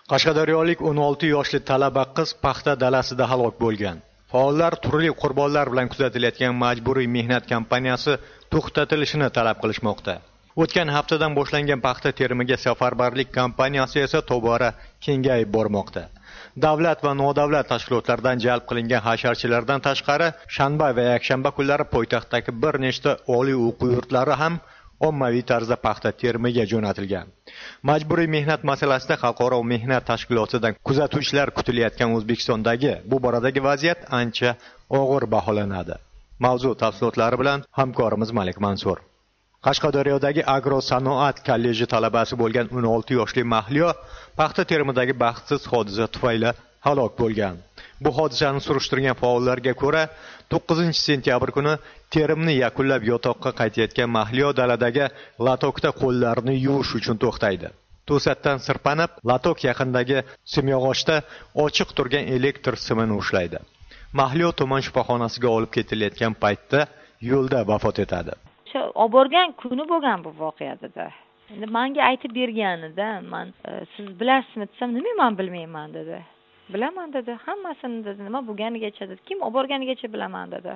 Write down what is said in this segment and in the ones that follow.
Qashqadaryolik 16 yoshli talaba qiz paxta dalasida halok bo'lgan. Faollar turli qurbonlar bilan kuzatilayotgan majburiy mehnat kampaniyasi to'xtatilishini talab qilishmoqda. O'tgan haftadan boshlangan paxta terimiga safarbarlik kampaniyasi esa tobora kengayib bormoqda. Davlat va nodavlat tashkilotlardan jalb qilingan hasharchilardan tashqari, shanba va yakshanba kunlari poytaxtdagi bir nechta oliy o'quv yurtlari ham ommaviy tarzda paxta terimiga jo'natilgan. Majburiy mehnat masalasida xalqaro mehnat tashkilotidan kuzatuvchilar kutilayotgan O'zbekistondagi bu boradagi vaziyat ancha og'ir baholanadi. Mavzu tafsilotlari bilan hamkorimiz Malik Mansur. Qashqadaryodagi Agro-sanoat kolleji talabasi bo'lgan 16 yoshli Mahliyo paxta terimidagi baxtsiz hodisa tufayli halok bo'lgan. Bu hodisani surishtirgan faollarga ko'ra, 9-sentyabr kuni terimni yakunlab yotoqqa qaytayotgan Mahliyo daladagi latokda qo'llarini yuvish uchun to'xtaydi. To'satdan sirpanib, latok yaqinidagi simyog'ochda ochiq turgan elektr simini ushlaydi. Mahliyo tuman shifoxonasiga olib ketilayotgan paytda yo'lda vafot etadi. Olib borgan kuni bo'lgan bu voqeada. Endi menga aytib berganida, men siz bilasizmi desam, nima men bilmayman dedi. Bilaman dedi, hammasini dedi, nima bo'lganigacha dedi, kim olib borganigacha bilaman dedi.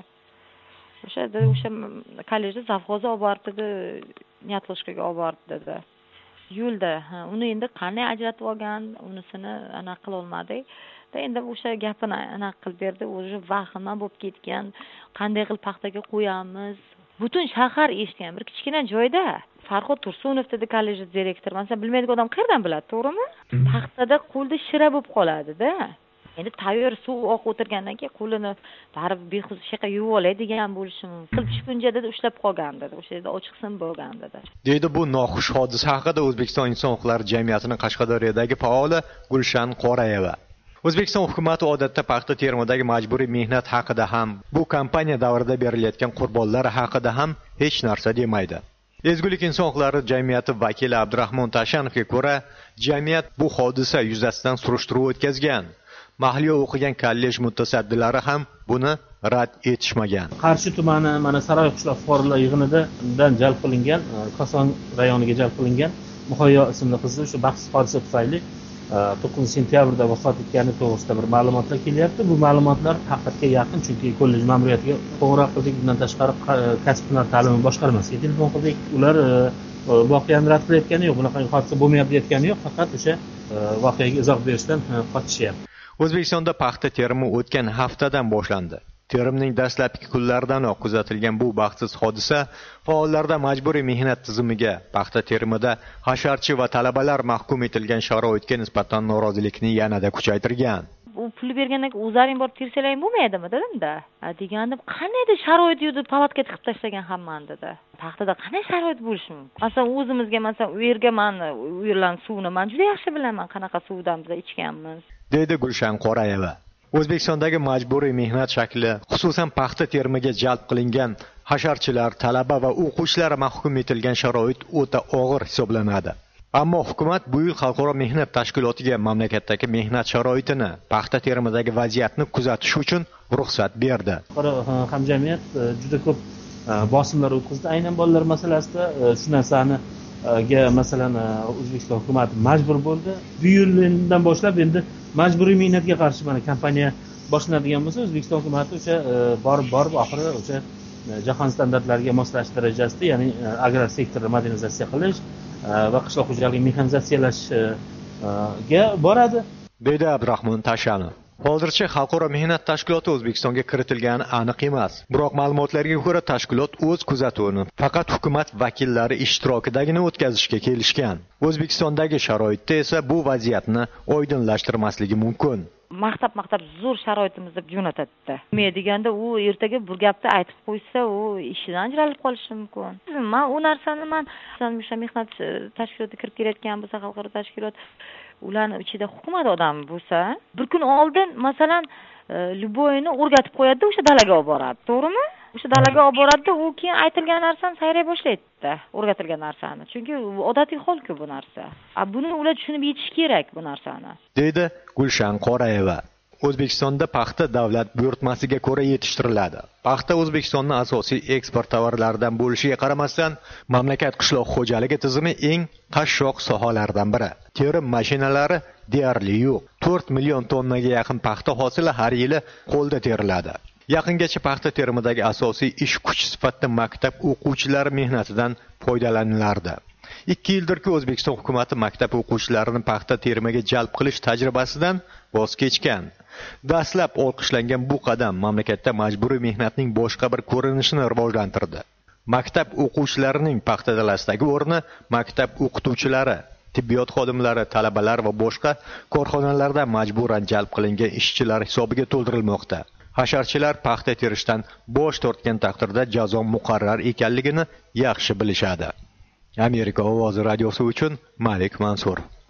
O'sha kollejda zavxozga olib borib dedi, Niyatloshkaga olib borib dedi. Yo'lda, uni endi qanday ajratib olgan, unisini aniq qila olmadik. Endi o'sha gapini aniq qilib berdi, o'zi vahima bo'lib ketgan, qanday qilib paxtaga qo'yamiz. Butun shahar eshitgan, bir kichkina joyda Farhod Tursunov dedi kollej direktori. Men bilmaydigan odam qayerdan biladi, to'g'rimi? Paxtada qo'lda shira bo'lib qoladi-da. Endi tayyor suv oqib o'tirgandan keyin qo'lini baribir bexuz shaqa yuvib olay degan bo'lishi mumkin. Tushguncha dedi ushlab qolgan dedi. O'sha yerda ochiq sim bo'lgan dedi. Deydi bu noxush hodisa haqida O'zbekiston Inson huquqlari jamiyatining Qashqadaryodagi faoli Gulshan Qorayeva. O'zbekiston hukumati odatda paxta terimidagi majburiy mehnat haqida ham, bu kampaniya davrida berilayotgan qurbonlar haqida ham hech narsa demaydi. Ezgulik inson huquqlari jamiyati vakili Abdurahmon Tashanovga ko'ra, jamiyat bu hodisa yuzasidan surishtiruv o'tkazgan. Mahliyo o'qigan kollej mutasaddilari ham buni rad etishmagan. Qarshi tumani mana Saroy qishloq fuqarolar yig'inidan jalb qilingan, Koson rayoniga jalb qilingan Muhayyo ismli qizni o'sha baxtsiz hodisa tufayli 9-sentyabrda vafot etgani to'g'risida bir ma'lumotlar kelyapti. Bu ma'lumotlar haqiqatga yaqin, chunki kollej ma'muriyatiga qo'ng'iroq qildik. Bundan tashqari kasb hunar ta'limi boshqarmasiga telefon qildik. Ular voqeani rad qilayotgani yo'q, bunaqa hodisa bo'lmayapti aytgani yo'q, faqat o'sha voqeaga izoh berishdan qochishyapti. O'zbekistonda paxta terimi o'tgan haftadan boshlandi. Terimning dastlabki kunlaridanoq kuzatilgan bu baxtsiz hodisa faollarda majburiy mehnat tizimiga, paxta terimida hasharchi va talabalar mahkum etilgan sharoitga nisbatan norozilikni yanada kuchaytirgan. U pul bergandan keyin o'zlaring borib tersalaring bo'lmaydimi dedim-da. Degandim, qanday sharoit yurdi, palatga tiqib tashlagan hammani dedi. Paxtada qanday sharoit bo'lishi mumkin? Masalan, o'zimizga u yerga u yerlarning suvini men juda yaxshi bilaman, qanaqa suvdan biz ichganmiz, deydi Gulshan Qorayeva. O'zbekistondagi majburiy mehnat shakli, xususan paxta terimiga jalb qilingan hasharchilar, talaba va o'quvchilar mahkum etilgan sharoit o'ta og'ir hisoblanadi. Ammo hukumat bu yil xalqaro mehnat tashkilotiga mamlakatdagi mehnat sharoitini, paxta terimidagi vaziyatni kuzatish uchun ruxsat berdi. Xalqaro hamjamiyat juda ko'p bosimlar o'tkazdi aynan bolalar masalasida. Shu narsani masalan O'zbekiston hukumati majbur bo'ldi. Bu yildan boshlab endi majburiy mehnatga qarshi mana kampaniya boshlanadigan bo'lsa, O'zbekiston hukumati o'sha borib oxiri o'sha jahon standartlariga moslashish darajasida, ya'ni agrar sektorni modernizatsiya qilish va qishloq xo'jaligi mexanizatsiyalashga boradi, deydi Abdurahmon Tashanov. Hozircha xalqaro mehnat tashkiloti O'zbekistonga kiritilgani aniq emas. Biroq ma'lumotlarga ko'ra tashkilot o'z kuzatuvini faqat hukumat vakillari ishtirokidagina o'tkazishga kelishgan. O'zbekistondagi sharoitda esa bu vaziyatni oydinlashtirmasligi mumkin. Maqtab zo'r sharoitimizni jo'natadi. Men deganda u ertaga bir gapni aytib qo'ysa, u ishidan ajralib qolishi mumkin. Men u narsani o'sha mehnat tashkiloti kirib kelayotgan bo'lsa, xalqaro tashkilot, ularning ichida hukumat odami bo'lsa, bir kun oldin masalan Luboyni o'rgatib qo'yadi, o'sha dalaga olib boradi, to'g'rimi? O'sha dalaga olib boradi, u keyin aytilgan narsani sayray boshlaydi, o'rgatilgan narsani. Chunki odatiy hol-ku bu narsa. Buni ular tushunib yetish kerak bu narsani, deydi Gulshan Qorayeva. O'zbekistonda paxta davlat buyurtmasiga ko'ra yetishtiriladi. Paxta O'zbekistonning asosiy eksport tovarlaridan bo'lishiga qaramasdan, mamlakat qishloq xo'jaligi tizimi eng qashshoq sohalardan biri. Terim mashinalari deyarli yo'q. 4 million tonnaga yaqin paxta hosili har yili qo'lda teriladi. Yaqingacha paxta terimidagi asosiy ish kuchi sifatida maktab o'quvchilari mehnatidan foydalanilardi. 2 yildirki O'zbekiston hukumatı maktab o'quvchilarini paxta terimiga jalb qilish tajribasidan voz kechgan. Dastlab olqishlangan bu qadam mamlakatda majburiy mehnatning boshqa bir ko'rinishini rivojlantirdi. Maktab o'quvchilarining paxta dalasidagi o'rni maktab o'qituvchilari, tibbiyot xodimlari, talabalar va boshqa korxonalardan majburan jalb qilingan ishchilar hisobiga to'ldirilmoqda. Hasharchilar paxta terishdan bosh tortgan taqdirda jazo muqarrar ekanligini yaxshi bilishadi. Amerika ovozi radiosi uchun Malik Mansur.